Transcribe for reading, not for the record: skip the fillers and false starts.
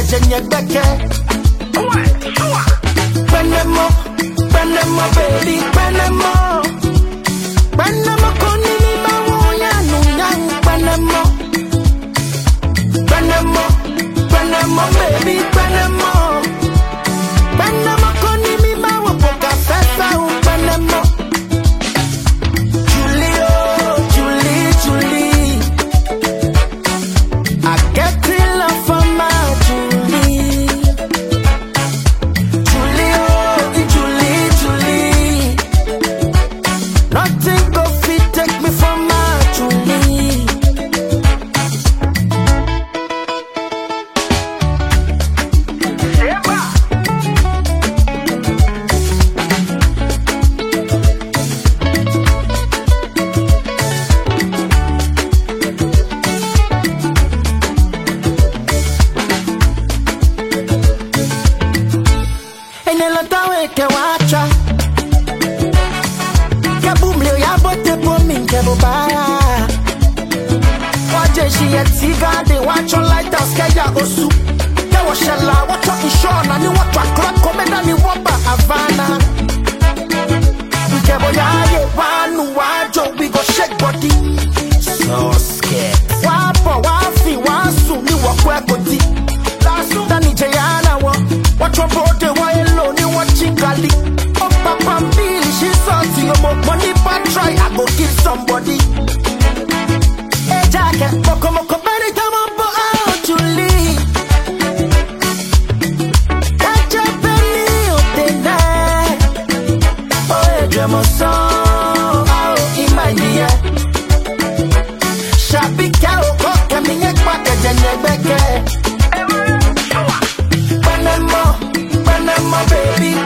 jenye beke. Benemo, baby, benemo. Benemo konini mawoya nunyang. Benemo, baby, benemo. Benemo konini mawo poka fesa u benemo. Julie, I get love for my Julie. Julie. Nothing go fit take me from my Julie. Que wacha que bumle ya bote po min que bobaya waje she a tiga de watch on lighthouse que ya osu que wa shella watch on shona ni watch clock komeda ni woba Havana que boya ye wanu wajo we go shake body so scared wafi wasu ni wakwe koti dani jayana wo watch on bote wa elo ni chingali. Oh, Papa Billy, she's salty. Oh, money, but try. I go kill somebody. Hey, Jacket, Moko, better come on, but out, Julie. Catch up, Benny, oh, tonight. Oh, yeah, dream of song. Oh, in my dear. Shabby cow, coming back at the neck. Banana, baby.